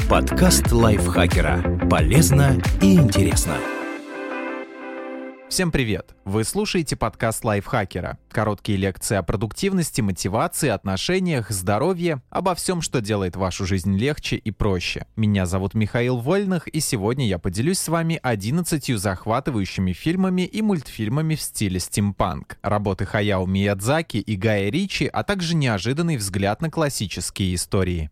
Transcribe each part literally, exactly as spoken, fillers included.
Подкаст лайфхакера. Полезно и интересно. Всем привет! Вы слушаете подкаст лайфхакера. Короткие лекции о продуктивности, мотивации, отношениях, здоровье, обо всем, что делает вашу жизнь легче и проще. Меня зовут Михаил Вольных, и сегодня я поделюсь с вами одиннадцатью захватывающими фильмами и мультфильмами в стиле стимпанк. Работы Хаяо Миядзаки и Гая Ричи, а также неожиданный взгляд на классические истории.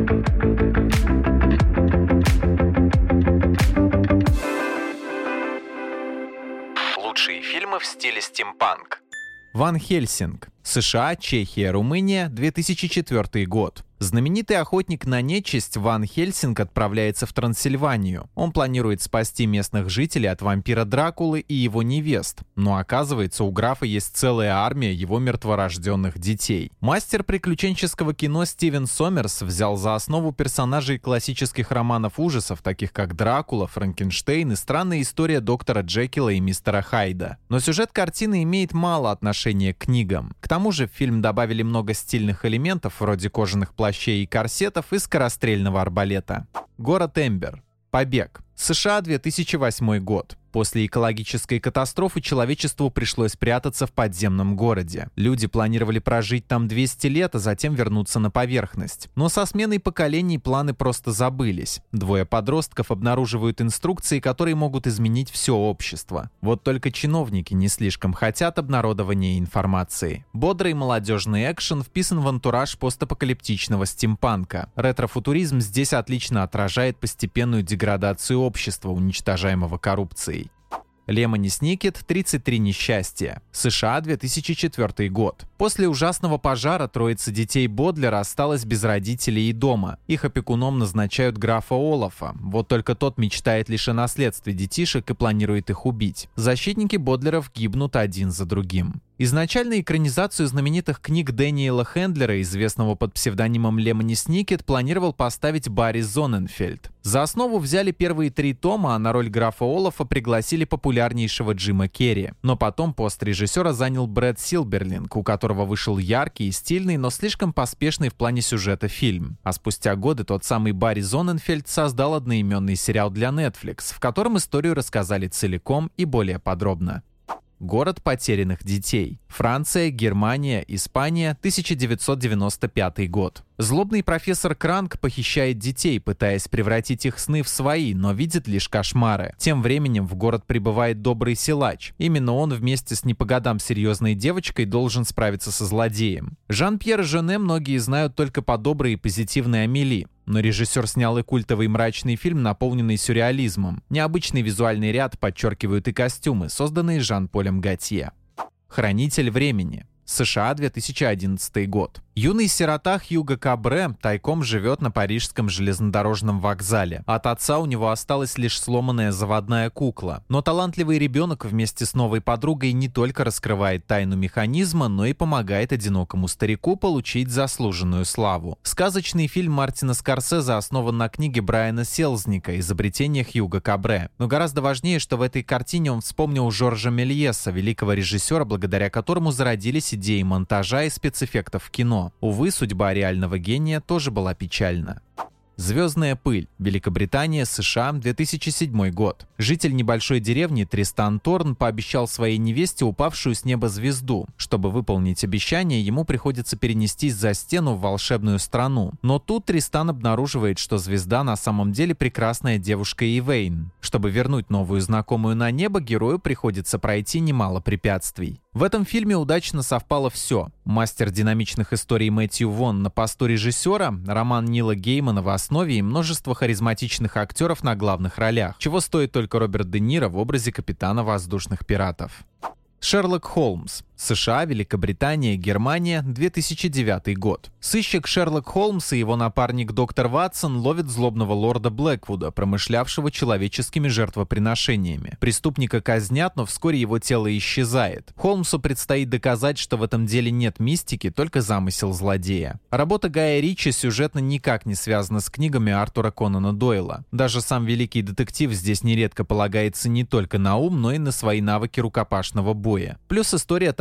Лучшие фильмы в стиле стимпанк. Ван Хельсинг. США, Чехия, Румыния, две тысячи четвёртый год. Знаменитый охотник на нечисть Ван Хельсинг отправляется в Трансильванию. Он планирует спасти местных жителей от вампира Дракулы и его невест. Но оказывается, у графа есть целая армия его мертворожденных детей. Мастер приключенческого кино Стивен Сомерс взял за основу персонажей классических романов ужасов, таких как Дракула, Франкенштейн и странная история доктора Джекила и мистера Хайда. Но сюжет картины имеет мало отношения к книгам. К тому же в фильм добавили много стильных элементов, вроде кожаных плащей и корсетов и скорострельного арбалета. Город Эмбер. Побег. США, две тысячи восьмой год. После экологической катастрофы человечеству пришлось прятаться в подземном городе. Люди планировали прожить там двести лет, а затем вернуться на поверхность. Но со сменой поколений планы просто забылись. Двое подростков обнаруживают инструкции, которые могут изменить все общество. Вот только чиновники не слишком хотят обнародования информации. Бодрый молодежный экшен вписан в антураж постапокалиптичного стимпанка. Ретро-футуризм здесь отлично отражает постепенную деградацию общества, уничтожаемого коррупцией. Лемони Сникет. тридцать три несчастья. США, две тысячи четвёртый год. После ужасного пожара троица детей Бодлера осталась без родителей и дома. Их опекуном назначают графа Олафа. Вот только тот мечтает лишь о наследстве детишек и планирует их убить. Защитники Бодлеров гибнут один за другим. Изначально экранизацию знаменитых книг Дэниела Хендлера, известного под псевдонимом Лемони Сникет, планировал поставить Барри Зонненфельд. За основу взяли первые три тома, а на роль графа Олафа пригласили популярнейшего Джима Керри. Но потом пост режиссера занял Брэд Силберлинг, у которого вышел яркий и стильный, но слишком поспешный в плане сюжета фильм. А спустя годы тот самый Барри Зонненфельд создал одноименный сериал для Netflix, в котором историю рассказали целиком и более подробно. Город потерянных детей. Франция, Германия, Испания, тысяча девятьсот девяносто пятый год. Злобный профессор Кранк похищает детей, пытаясь превратить их сны в свои, но видит лишь кошмары. Тем временем в город прибывает добрый силач. Именно он вместе с не по годам серьезной девочкой должен справиться со злодеем. Жан-Пьер Жене многие знают только по доброй и позитивной Амели. Но режиссер снял и культовый мрачный фильм, наполненный сюрреализмом. Необычный визуальный ряд подчеркивают и костюмы, созданные Жан-Полем Готье. Хранитель времени. США, две тысячи одиннадцатый год. Юный сирота Хьюго Кабре тайком живет на парижском железнодорожном вокзале. От отца у него осталась лишь сломанная заводная кукла. Но талантливый ребенок вместе с новой подругой не только раскрывает тайну механизма, но и помогает одинокому старику получить заслуженную славу. Сказочный фильм Мартина Скорсезе основан на книге Брайана Селзника «Изобретение Хьюго Кабре». Но гораздо важнее, что в этой картине он вспомнил Жоржа Мельеса, великого режиссера, благодаря которому зародились идеи монтажа и спецэффектов в кино. Увы, судьба реального гения тоже была печальна. «Звездная пыль». Великобритания, США, две тысячи седьмой год. Житель небольшой деревни Тристан Торн пообещал своей невесте упавшую с неба звезду. Чтобы выполнить обещание, ему приходится перенестись за стену в волшебную страну. Но тут Тристан обнаруживает, что звезда на самом деле прекрасная девушка Ивейн. Чтобы вернуть новую знакомую на небо, герою приходится пройти немало препятствий. В этом фильме удачно совпало все. Мастер динамичных историй Мэтью Вон на посту режиссера, роман Нила Геймана в основе и множество харизматичных актеров на главных ролях, чего стоит только Роберт Де Ниро в образе капитана воздушных пиратов. Шерлок Холмс. США, Великобритания, Германия, две тысячи девятый год. Сыщик Шерлок Холмс и его напарник доктор Ватсон ловят злобного лорда Блэквуда, промышлявшего человеческими жертвоприношениями. Преступника казнят, но вскоре его тело исчезает. Холмсу предстоит доказать, что в этом деле нет мистики, только замысел злодея. Работа Гая Ричи сюжетно никак не связана с книгами Артура Конана Дойла. Даже сам великий детектив здесь нередко полагается не только на ум, но и на свои навыки рукопашного боя. Плюс история та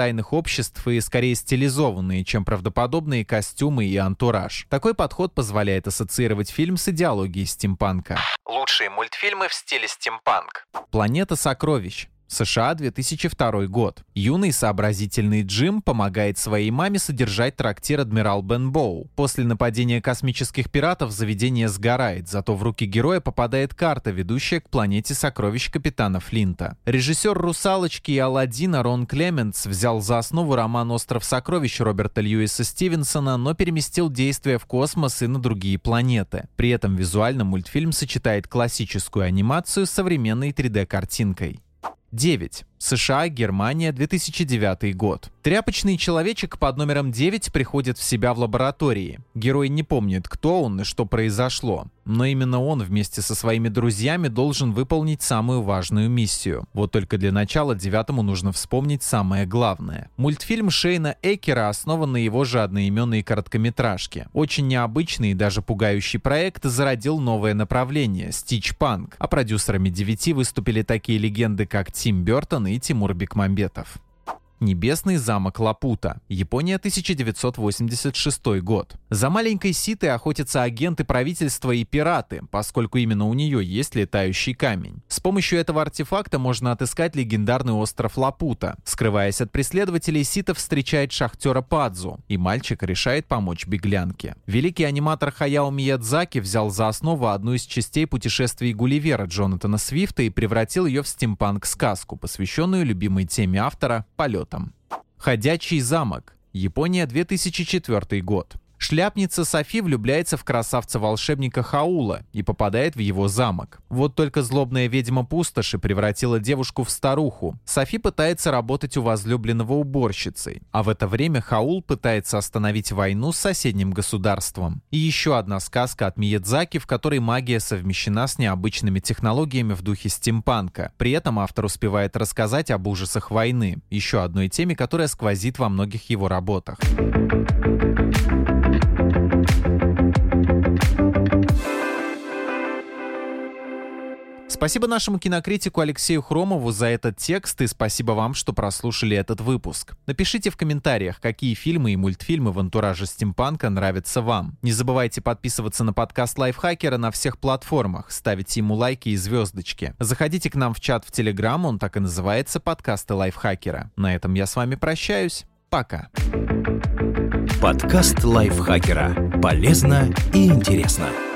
тайных обществ и скорее стилизованные, чем правдоподобные костюмы и антураж. Такой подход позволяет ассоциировать фильм с идеологией стимпанка. Лучшие мультфильмы в стиле стимпанк. «Планета сокровищ». США, две тысячи второй год. Юный сообразительный Джим помогает своей маме содержать трактир «Адмирал Бенбоу». После нападения космических пиратов заведение сгорает, зато в руки героя попадает карта, ведущая к планете сокровищ капитана Флинта. Режиссер «Русалочки» и «Аладдина» Рон Клементс взял за основу роман «Остров сокровищ» Роберта Льюиса Стивенсона, но переместил действие в космос и на другие планеты. При этом визуально мультфильм сочетает классическую анимацию с современной три дэ-картинкой. девять. США, Германия, две тысячи девятый год. Тряпочный человечек под номером девять приходит в себя в лаборатории. Герой не помнит, кто он и что произошло. Но именно он вместе со своими друзьями должен выполнить самую важную миссию. Вот только для начала девятому нужно вспомнить самое главное. Мультфильм Шейна Экера основан на его же одноименной короткометражке. Очень необычный и даже пугающий проект зародил новое направление – стичпанк. А продюсерами девяти выступили такие легенды, как Тим Бёртон и Тимур Бекмамбетов. Небесный замок Лапута. Япония, тысяча девятьсот восемьдесят шестой год. За маленькой Ситой охотятся агенты правительства и пираты, поскольку именно у нее есть летающий камень. С помощью этого артефакта можно отыскать легендарный остров Лапута. Скрываясь от преследователей, Сита встречает шахтера Падзу, и мальчик решает помочь беглянке. Великий аниматор Хаяо Миядзаки взял за основу одну из частей путешествий Гулливера Джонатана Свифта и превратил ее в стимпанк-сказку, посвященную любимой теме автора – полет. «Ходячий замок». Япония, две тысячи четвёртый год. Шляпница Софи влюбляется в красавца-волшебника Хаула и попадает в его замок. Вот только злобная ведьма Пустоши превратила девушку в старуху. Софи пытается работать у возлюбленного уборщицей, а в это время Хаул пытается остановить войну с соседним государством. И еще одна сказка от Миядзаки, в которой магия совмещена с необычными технологиями в духе стимпанка. При этом автор успевает рассказать об ужасах войны, еще одной теме, которая сквозит во многих его работах. Спасибо нашему кинокритику Алексею Хромову за этот текст, и спасибо вам, что прослушали этот выпуск. Напишите в комментариях, какие фильмы и мультфильмы в антураже стимпанка нравятся вам. Не забывайте подписываться на подкаст Лайфхакера на всех платформах, ставить ему лайки и звездочки. Заходите к нам в чат в Телеграм, он так и называется «Подкасты Лайфхакера». На этом я с вами прощаюсь. Пока. Подкаст Лайфхакера. Полезно и интересно.